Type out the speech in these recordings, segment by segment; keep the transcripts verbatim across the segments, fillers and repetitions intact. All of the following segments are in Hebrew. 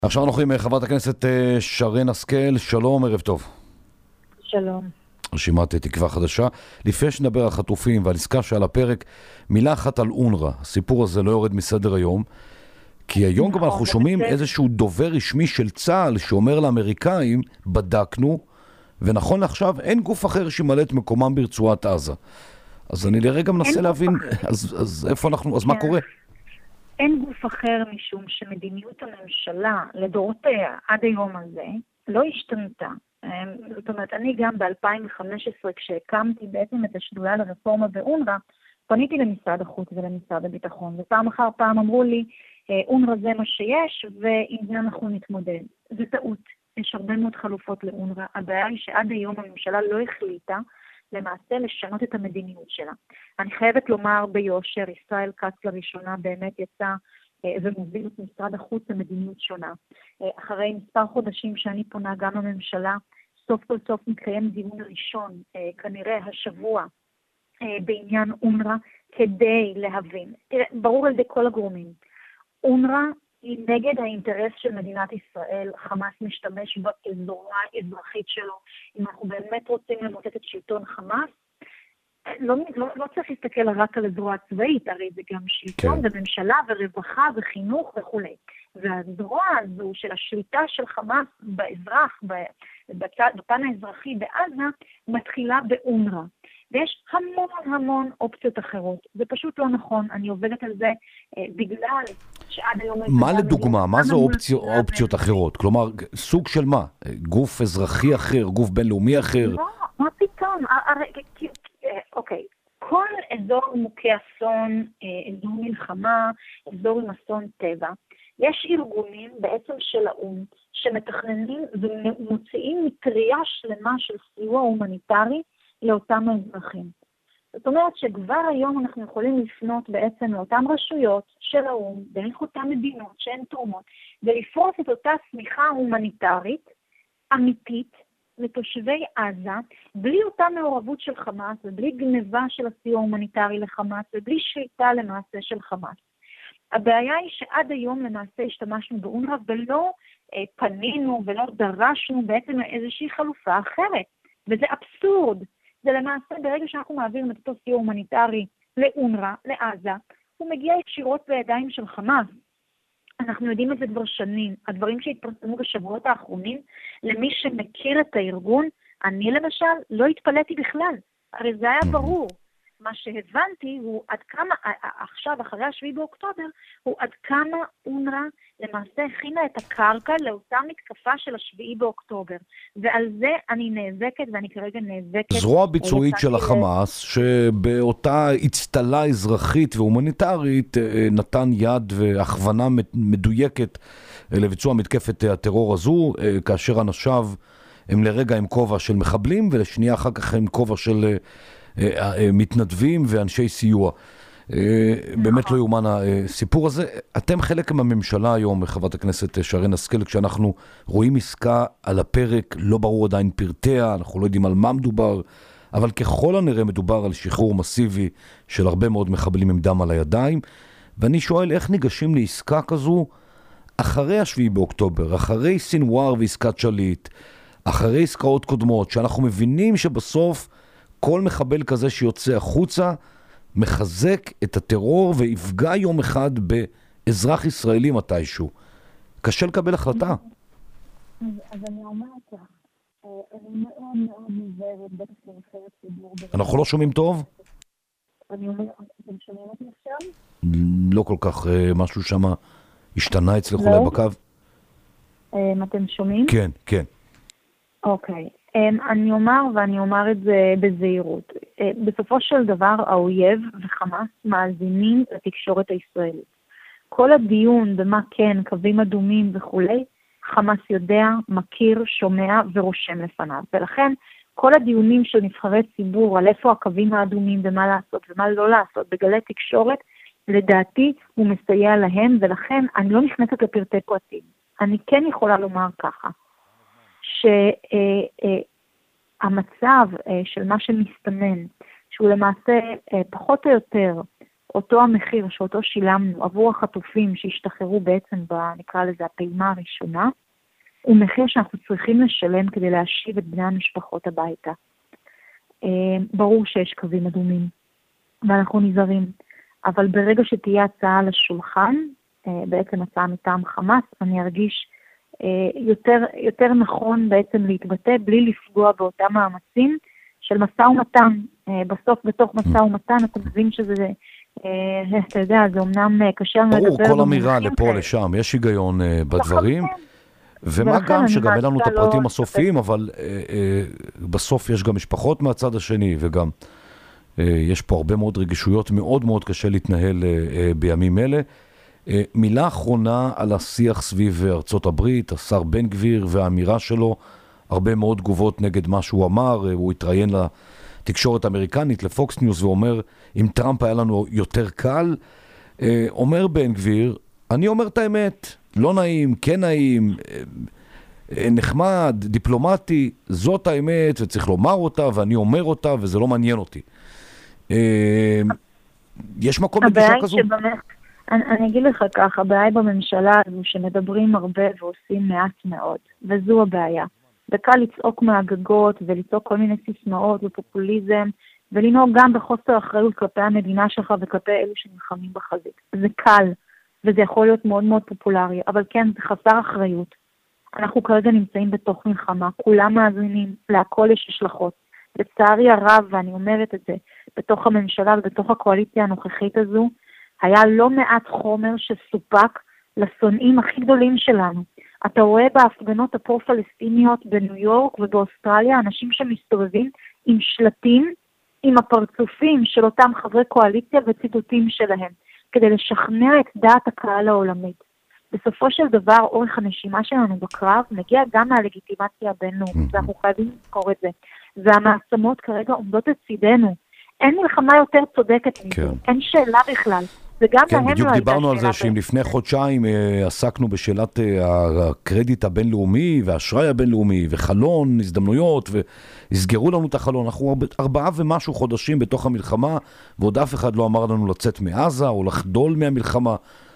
עכשיו אנחנו עם חברת הכנסת שרן השכל. שלום, ערב טוב. שלום. רשימת תקווה חדשה. לפני שנדבר על חטופים ועל עסקה שעל הפרק, מילה אחת על אונר"א. הסיפור הזה לא יורד מסדר היום, כי היום נכון, גם אנחנו שומעים זה... איזשהו דובר רשמי של צה"ל שאומר לאמריקאים, בדקנו, ונכון לעכשיו אין גוף אחר שימלא את מקומם ברצועת עזה. אז אני לרגע מנסה להבין, אז, אז איפה אנחנו, אז כן. מה קורה? אין גוף אחר משום שמדיניות הממשלה לדורותיה עד היום הזה לא השתנתה. זאת אומרת, אני גם ב-אלפיים וחמש עשרה כשהקמתי בעצם את השדולה לרפורמה באונר"א, פניתי למשרד החוץ ולמשרד הביטחון, ופעם אחר פעם אמרו לי, אונר"א זה מה שיש, ועם זה אנחנו נתמודד. זה טעות. יש הרבה מאוד חלופות לאונר"א. הבעיה היא שעד היום הממשלה לא החליטה למעשה לשנות את המדיניות שלה. אני חייבת לומר ביושר, ישראל כץ לראשונה באמת יצא ומוביל את משרד החוץ למדיניות שונה. אחרי מספר חודשים שאני פונה גם לממשלה, סוף כל סוף מתקיים דיון ראשון, כנראה השבוע, בעניין אונר"א, כדי להבין. תראה, ברור על ידי כל הגורמים. אונר"א היא נגד האינטרס של מדינת ישראל, חמאס משתמש בה כזרוע אזרחית שלו. אם אנחנו באמת רוצים למוטט את שלטון חמאס, לא, לא, לא צריך להסתכל רק על הזרוע הצבאית, הרי זה גם שלטון, כן. וממשלה ורווחה וחינוך וכו'. והזרוע הזו של השליטה של חמאס באזרח, בצד, בפן האזרחי בעזה, מתחילה באונר"א. ויש המון המון אופציות אחרות. זה פשוט לא נכון, אני עובדת על זה אה, בגלל שעד היום... מה לדוגמה? מה זה אופציות, אופציות אחרות? כלומר, סוג של מה? גוף אזרחי אחר, גוף בינלאומי אחר? לא, מה פתאום? הרי, אוקיי, כל אזור מוכה אסון, אזור מלחמה, אזור עם אסון טבע, יש ארגונים בעצם של האו"ם שמתכננים ומוציאים מטריה שלמה של סיוע הומניטרי לאותם האזרחים. זאת אומרת שכבר היום אנחנו יכולים לפנות בעצם לאותן רשויות של האו"ם, דרך אותן מדינות שהן תורמות, ולפרוס את אותה סמיכה הומניטרית אמיתית לתושבי עזה, בלי אותה מעורבות של חמאס, ובלי גניבה של הסיוע ההומניטרי לחמאס, ובלי שליטה למעשה של חמאס. הבעיה היא שעד היום למעשה השתמשנו באונר"א, ולא אה, פנינו ולא דרשנו בעצם איזושהי חלופה אחרת. וזה אבסורד. זה למעשה ברגע שאנחנו מעבירים את אותו סיוע הומניטרי לאונר"א, לעזה, הוא מגיע ישירות בידיים של חמאס. אנחנו יודעים את זה כבר שנים. הדברים שהתפרסמו בשבועות האחרונים, למי שמכיר את הארגון, אני למשל לא התפלאתי בכלל. הרי זה היה ברור. מה שהבנתי הוא עד כמה, עכשיו אחרי השביעי באוקטובר, הוא עד כמה אונר"א למעשה הכינה את הקרקע לאותה מתקפה של השביעי באוקטובר. ועל זה אני נאבקת, ואני כרגע נאבקת... זרוע ביצועית של החמאס, שבאותה הצטלה אזרחית והומניטרית נתן יד והכוונה מדויקת לביצוע מתקפת הטרור הזו, כאשר אנשיו הם לרגע עם כובע של מחבלים, ולשנייה אחר כך עם כובע של מתנדבים ואנשי סיוע. באמת לא יומן הסיפור הזה. אתם חלק מהממשלה היום, חברת הכנסת שרן השכל, כשאנחנו רואים עסקה על הפרק, לא ברור עדיין פרטיה, אנחנו לא יודעים על מה מדובר, אבל ככל הנראה מדובר על שחרור מסיבי של הרבה מאוד מחבלים עם דם על הידיים, ואני שואל איך ניגשים לעסקה כזו אחרי השביעי באוקטובר, אחרי סינואר ועסקת שליט, אחרי עסקאות קודמות, שאנחנו מבינים שבסוף כל מחבל כזה שיוצא החוצה מחזק את הטרור ויפגע יום אחד באזרח ישראלי מתישהו. קשה לקבל החלטה. אז אני אומרת לך, אני מאוד מאוד נזהרת, בטח לנבחרת ציבור. אנחנו לא שומעים טוב? אני אומרת, אתם שומעים אותי עכשיו? לא כל כך, משהו שם השתנה אצלך אולי בקו. אתם שומעים? כן, כן. אוקיי. אני אומר, ואני אומר את זה בזהירות. בסופו של דבר, האויב וחמאס מאזינים לתקשורת הישראלית. כל הדיון במה כן, קווים אדומים וכו', חמאס יודע, מכיר, שומע ורושם לפניו. ולכן, כל הדיונים של נבחרי ציבור על איפה הקווים האדומים ומה לעשות ומה לא לעשות בגלי תקשורת, לדעתי הוא מסייע להם, ולכן אני לא נכנסת לפרטי פרטים. אני כן יכולה לומר ככה. שהמצב של מה שמסתמן, שהוא למעשה פחות או יותר אותו המחיר שאותו שילמנו עבור החטופים שהשתחררו בעצם, נקרא לזה הפעימה הראשונה, הוא מחיר שאנחנו צריכים לשלם כדי להשיב את בני המשפחות הביתה. ברור שיש קווים אדומים, ואנחנו נזהרים, אבל ברגע שתהיה הצעה על השולחן, בעצם הצעה מטעם חמאס, אני ארגיש יותר, יותר נכון בעצם להתבטא בלי לפגוע באותם מאמצים של משא ומתן. בסוף בתוך משא ומתן אתה מבין שזה, אתה יודע, זה אמנם קשה לדבר. ברור, כל אמירה לפה או לשם, יש היגיון בדברים, ומה גם שגם אין לנו את הפרטים הסופיים, אבל בסוף יש גם משפחות מהצד השני, וגם יש פה הרבה מאוד רגישויות, מאוד מאוד קשה להתנהל בימים אלה. מילה אחרונה על השיח סביב ארצות הברית, השר בן גביר והאמירה שלו, הרבה מאוד תגובות נגד מה שהוא אמר, הוא התראיין לתקשורת האמריקנית, לפוקס ניוס, ואומר, אם טראמפ היה לנו יותר קל, אומר בן גביר, אני אומר את האמת, לא נעים, כן נעים, נחמד, דיפלומטי, זאת האמת, וצריך לומר אותה, ואני אומר אותה, וזה לא מעניין אותי. יש מקום לגישה כזו? אני, אני אגיד לך ככה, הבעיה בממשלה הזו שמדברים הרבה ועושים מעט מאוד, וזו הבעיה. וקל לצעוק מהגגות ולצעוק כל מיני סיסמאות ופופוליזם, ולנהוג גם בחוסר אחריות כלפי המדינה שלך וכלפי אלו שנלחמים בחזית. זה קל, וזה יכול להיות מאוד מאוד פופולרי, אבל כן, זה חסר אחריות. אנחנו כרגע נמצאים בתוך מלחמה, כולם מאזינים, להכל יש השלכות. לצערי הרב, ואני אומרת את זה, בתוך הממשלה ובתוך הקואליציה הנוכחית הזו, היה לא מעט חומר שסופק לשונאים הכי גדולים שלנו. אתה רואה בהפגנות הפרו-פלסטיניות בניו יורק ובאוסטרליה, אנשים שמסתובבים עם שלטים, עם הפרצופים של אותם חברי קואליציה וציטוטים שלהם, כדי לשכנע את דעת הקהל העולמית. בסופו של דבר, אורך הנשימה שלנו בקרב מגיע גם מהלגיטימציה הבינלאומית, ואנחנו חייבים לזכור את זה. והמעצמות כרגע עומדות לצידנו. אין מלחמה יותר צודקת מזה, אין שאלה בכלל. כן, בדיוק דיברנו על זה שאם לפני חודשיים עסקנו בשאלת הקרדיט הבינלאומי והאשראי הבינלאומי וחלון, הזדמנויות, והסגרו לנו את החלון. אנחנו ארבעה ומשהו חודשים בתוך המלחמה, ועוד אף אחד לא אמר לנו לצאת מעזה או לחדול מהמלחמה,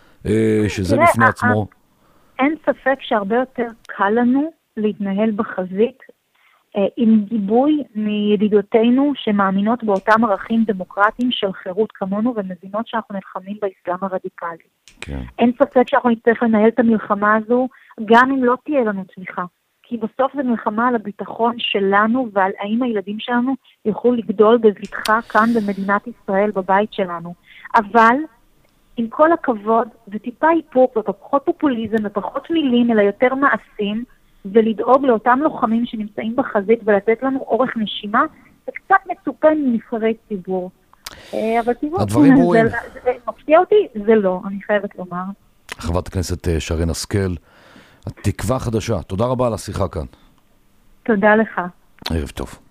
שזה בפני עצמו. אין ספק שהרבה יותר קל לנו להתנהל בחזית, עם גיבוי מידידותינו שמאמינות באותם ערכים דמוקרטיים של חירות כמונו, ומבינות שאנחנו נלחמים באסלאם הרדיקלי. כן. אין ספק שאנחנו נצטרך לנהל את המלחמה הזו, גם אם לא תהיה לנו צמיחה. כי בסוף זה מלחמה על הביטחון שלנו, ועל האם הילדים שלנו יוכלו לגדול בבטחה כאן במדינת ישראל, בבית שלנו. אבל, עם כל הכבוד, זה טיפה איפוק, ופחות פופוליזם, ופחות מילים, אלא יותר מעשים, ולדאוג לאותם לוחמים שנמצאים בחזית ולתת לנו אורך נשימה, זה קצת מצופה מנבחרי ציבור. אבל ציבור, הדברים ברורים. זה מפתיע אותי? זה לא, אני חייבת לומר. חברת הכנסת שרן השכל, התקווה חדשה. תודה רבה על השיחה כאן. תודה לך. ערב טוב.